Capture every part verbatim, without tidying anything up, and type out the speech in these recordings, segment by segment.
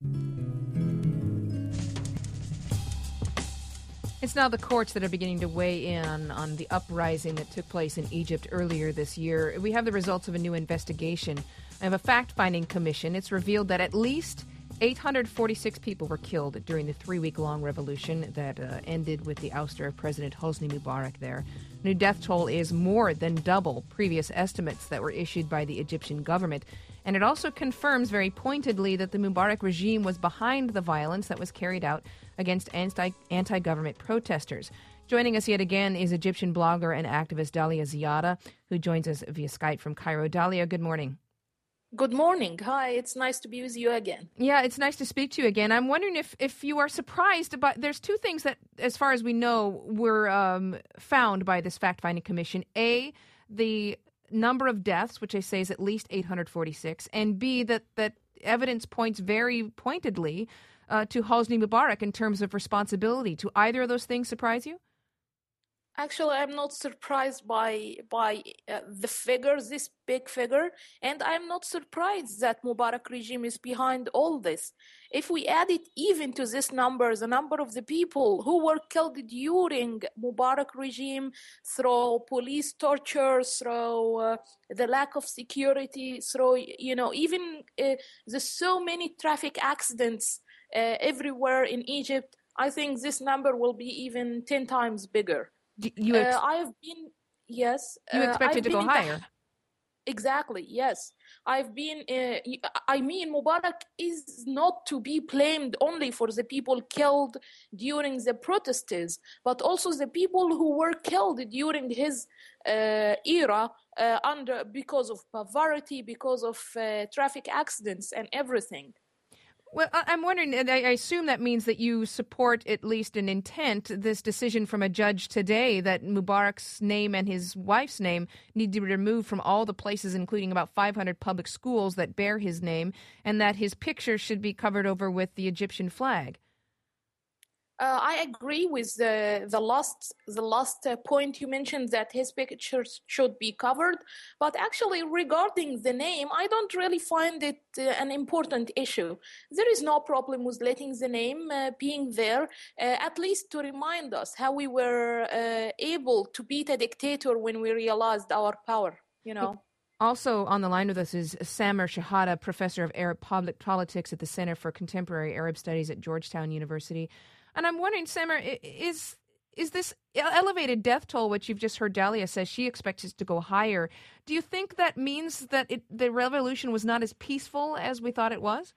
It's now the courts that are beginning to weigh in on the uprising that took place in Egypt earlier this year. We have the results of a new investigation of a fact-finding commission. It's revealed that at least eight hundred forty-six people were killed during the three-week-long revolution that uh, ended with the ouster of President Hosni Mubarak there. New death toll is more than double previous estimates that were issued by the Egyptian government. And it also confirms very pointedly that the Mubarak regime was behind the violence that was carried out against anti- anti-government protesters. Joining us yet again is Egyptian blogger and activist Dalia Ziada, who joins us via Skype from Cairo. Dalia, good morning. Good morning. Hi, it's nice to be with you again. Yeah, it's nice to speak to you again. I'm wondering if, if you are surprised about, there's two things that, as far as we know, were um, found by this fact-finding commission. A, the number of deaths, which they say is at least eight hundred forty-six, and B, that, that evidence points very pointedly uh, to Hosni Mubarak in terms of responsibility. Do either of those things surprise you? Actually, I'm not surprised by by uh, the figures, this big figure, and I'm not surprised that Mubarak regime is behind all this. If we add it even to this number, the number of the people who were killed during Mubarak regime through police torture, through uh, the lack of security, through, you know, even uh, there's so many traffic accidents uh, everywhere in Egypt, I think this number will be even ten times bigger. You ex- uh, I've been, yes. You expect uh, it to go higher. The, exactly, yes. I've been, uh, I mean, Mubarak is not to be blamed only for the people killed during the protests, but also the people who were killed during his uh, era uh, under because of poverty, because of uh, traffic accidents and everything. Well, I'm wondering, and I assume that means that you support at least an intent, this decision from a judge today that Mubarak's name and his wife's name need to be removed from all the places, including about five hundred public schools that bear his name, and that his picture should be covered over with the Egyptian flag. Uh, I agree with the the last the last uh, point you mentioned, that his pictures should be covered. But actually, regarding the name, I don't really find it uh, an important issue. There is no problem with letting the name uh, being there, uh, at least to remind us how we were uh, able to beat a dictator when we realized our power. You know. Also on the line with us is Samer Shehata, professor of Arab public politics at the Center for Contemporary Arab Studies at Georgetown University. And I'm wondering, Samer, is is this elevated death toll, which you've just heard Dalia says she expects it to go higher, do you think that means that it, the revolution was not as peaceful as we thought it was?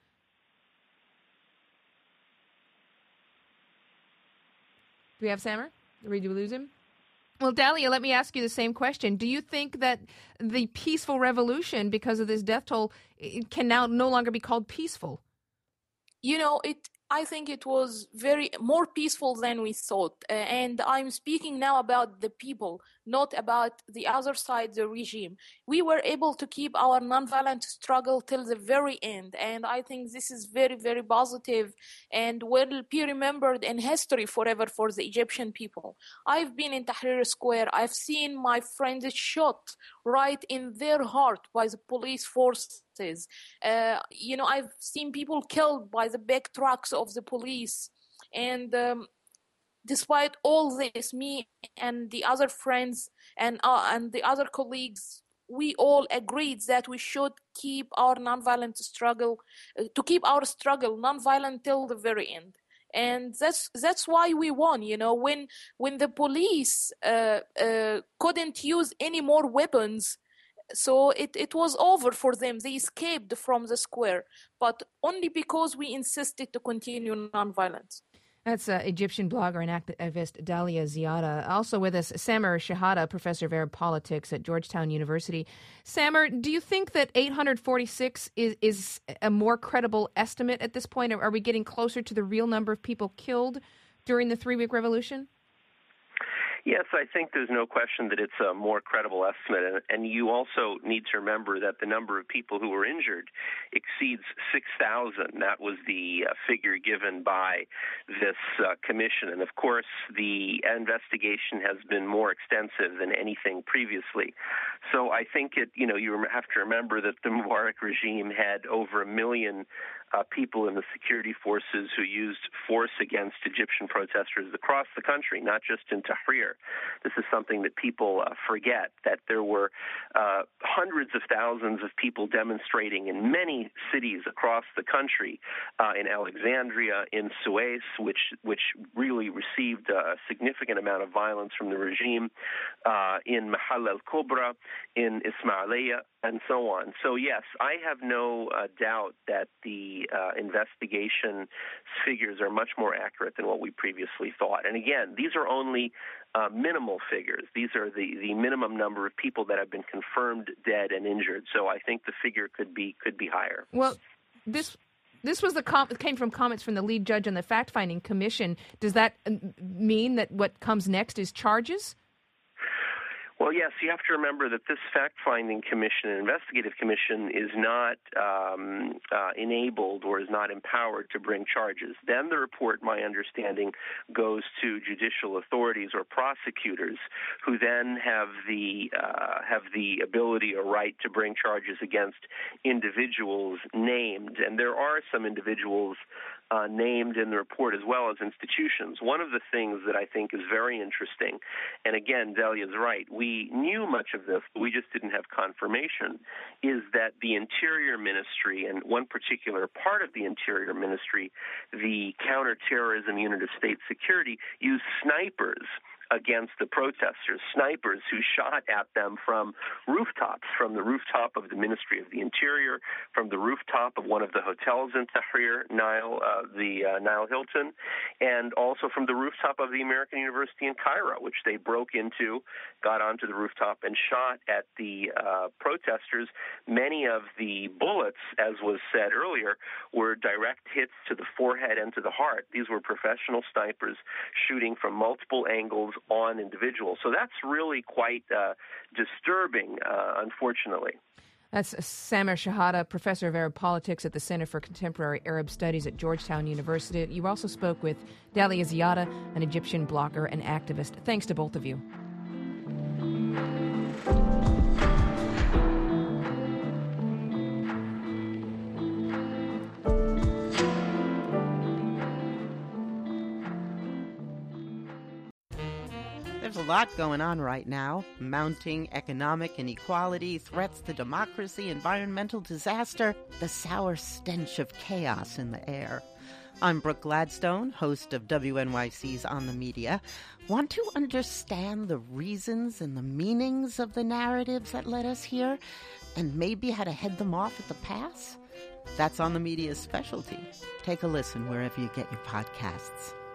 Do we have Samer? Did we lose him? Well, Dalia, let me ask you the same question. Do you think that the peaceful revolution, because of this death toll, it can now no longer be called peaceful? You know, it. I think it was very more peaceful than we thought. Uh, and I'm speaking now about the people, not about the other side, the regime. We were able to keep our nonviolent struggle till the very end. And I think this is very, very positive and will be remembered in history forever for the Egyptian people. I've been in Tahrir Square. I've seen my friends shot right in their heart by the police forces. Uh, you know, I've seen people killed by the big trucks of the police. And um, despite all this, me and the other friends and uh, and the other colleagues, we all agreed that we should keep our nonviolent struggle, uh, to keep our struggle nonviolent till the very end. And that's that's why we won. You know, when when the police uh, uh, couldn't use any more weapons, so it, it was over for them. They escaped from the square, but only because we insisted to continue nonviolence. That's uh, Egyptian blogger and activist Dalia Ziada. Also with us, Samer Shehata, professor of Arab politics at Georgetown University. Samer, do you think that eight hundred forty-six is, is a more credible estimate at this point? Are we getting closer to the real number of people killed during the three-week revolution? Yes, I think there's no question that it's a more credible estimate. And, and you also need to remember that the number of people who were injured exceeds six thousand. That was the uh, figure given by this uh, commission. And, of course, the investigation has been more extensive than anything previously. So I think it, you know, you have to remember that the Mubarak regime had over a million uh, people in the security forces who used force against Egyptian protesters across the country, not just in Tahrir. This is something that people uh, forget, that there were uh, hundreds of thousands of people demonstrating in many cities across the country, uh, in Alexandria, in Suez, which which really received a significant amount of violence from the regime, uh, in Mahal al-Kubra, in Ismailia, and so on. So, yes, I have no uh, doubt that the uh, investigation figures are much more accurate than what we previously thought. And again, these are only uh, minimal figures. These are the, the minimum number of people that have been confirmed dead and injured. So I think the figure could be could be higher. Well, this this was the com- came from comments from the lead judge on the fact-finding commission. Does that mean that what comes next is charges? Well, yes, you have to remember that this fact-finding commission, an investigative commission, is not um, uh, enabled or is not empowered to bring charges. Then the report, my understanding, goes to judicial authorities or prosecutors, who then have the uh, have the ability or right to bring charges against individuals named. And there are some individuals uh, named in the report as well as institutions. One of the things that I think is very interesting, and again, Delia's right, we We knew much of this, but we just didn't have confirmation, is that the Interior Ministry, and one particular part of the Interior Ministry, the Counterterrorism Unit of State Security, used snipers against the protesters, snipers who shot at them from rooftops, from the rooftop of the Ministry of the Interior, from the rooftop of one of the hotels in Tahrir, Nile, uh, the uh, Nile Hilton, and also from the rooftop of the American University in Cairo, which they broke into, got onto the rooftop, and shot at the uh, protesters. Many of the bullets, as was said earlier, were direct hits to the forehead and to the heart. These were professional snipers shooting from multiple angles on individuals. So that's really quite uh, disturbing, uh, unfortunately. That's Samer Shahada, professor of Arab politics at the Center for Contemporary Arab Studies at Georgetown University. You also spoke with Dalia Ziada, an Egyptian blogger and activist. Thanks to both of you. There's a lot going on right now. Mounting economic inequality, threats to democracy, environmental disaster, the sour stench of chaos in the air. I'm Brooke Gladstone, host of W N Y C's On the Media. Want to understand the reasons and the meanings of the narratives that led us here, and maybe how to head them off at the pass? That's On the Media's specialty. Take a listen wherever you get your podcasts.